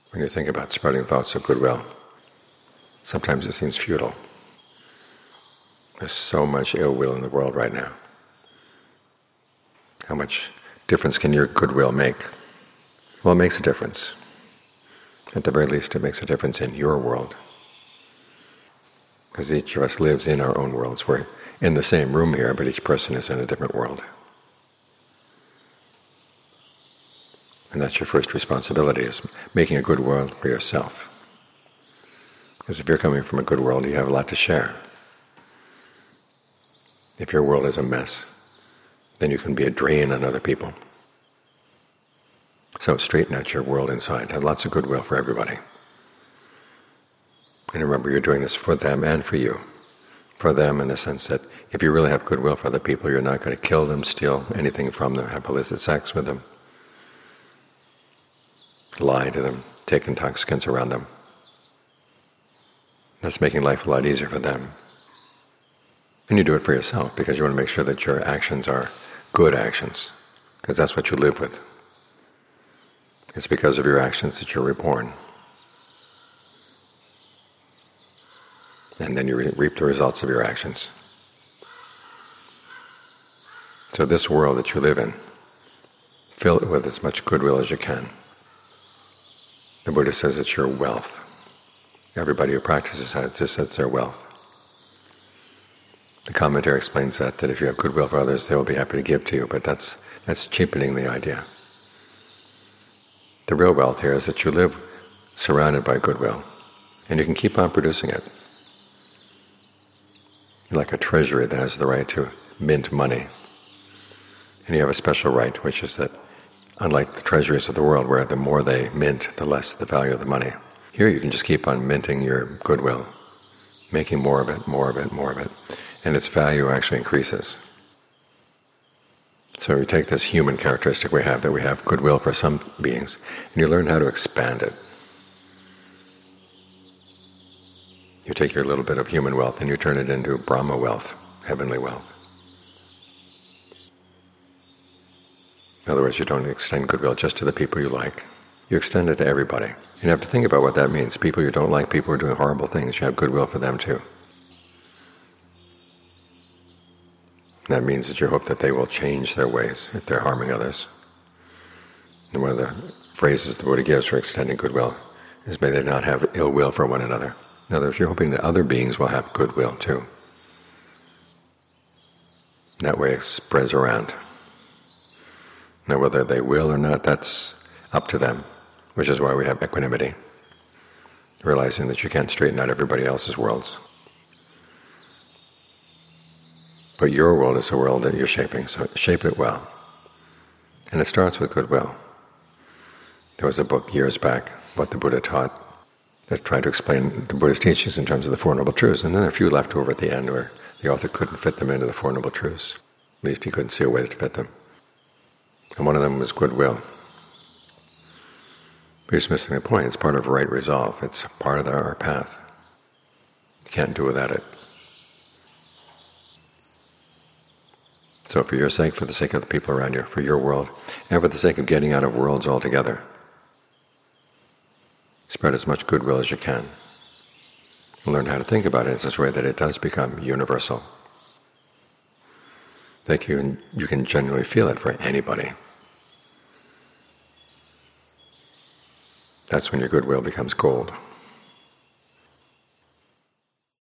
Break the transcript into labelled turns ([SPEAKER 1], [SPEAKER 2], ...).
[SPEAKER 1] when you think about spreading thoughts of goodwill. Sometimes it seems futile. There's so much ill will in the world right now. How much difference can your goodwill make? Well, it makes a difference. At the very least, it makes a difference in your world. Because each of us lives in our own worlds. We're in the same room here, but each person is in a different world. And that's your first responsibility, is making a good world for yourself. Because if you're coming from a good world, you have a lot to share. If your world is a mess, then you can be a drain on other people. So straighten out your world inside. Have lots of goodwill for everybody. And remember, you're doing this for them and for you. For them in the sense that if you really have goodwill for other people, you're not going to kill them, steal anything from them, have illicit sex with them, lie to them, take intoxicants around them. That's making life a lot easier for them. And you do it for yourself because you want to make sure that your actions are good actions, because that's what you live with. It's because of your actions that you're reborn. And then you reap the results of your actions. So this world that you live in, fill it with as much goodwill as you can. The Buddha says it's your wealth. Everybody who practices that, it's their wealth. The commentary explains that if you have goodwill for others, they will be happy to give to you, but that's cheapening the idea. The real wealth here is that you live surrounded by goodwill, and you can keep on producing it. You're like a treasury that has the right to mint money. And you have a special right, which is that unlike the treasuries of the world, where the more they mint, the less the value of the money, here you can just keep on minting your goodwill, making more of it, more of it, more of it, and its value actually increases. So you take this human characteristic we have, that we have goodwill for some beings, and you learn how to expand it. You take your little bit of human wealth and you turn it into Brahma wealth, heavenly wealth. In other words, you don't extend goodwill just to the people you like. You extend it to everybody. And you have to think about what that means. People you don't like, people who are doing horrible things, you have goodwill for them too. And that means that you hope that they will change their ways if they're harming others. And one of the phrases the Buddha gives for extending goodwill is, may they not have ill will for one another. In other words, you're hoping that other beings will have goodwill too. And that way it spreads around. Now whether they will or not, that's up to them, which is why we have equanimity, realizing that you can't straighten out everybody else's worlds. But your world is the world that you're shaping, so shape it well. And it starts with goodwill. There was a book years back, What the Buddha Taught, that tried to explain the Buddha's teachings in terms of the Four Noble Truths, and then there are a few left over at the end where the author couldn't fit them into the Four Noble Truths. At least he couldn't see a way to fit them. And one of them was goodwill. But he's missing the point. It's part of right resolve. It's part of our path. You can't do without it. So for your sake, for the sake of the people around you, for your world, and for the sake of getting out of worlds altogether, spread as much goodwill as you can. Learn how to think about it in such a way that it does become universal. That you can genuinely feel it for anybody. That's when your goodwill becomes gold.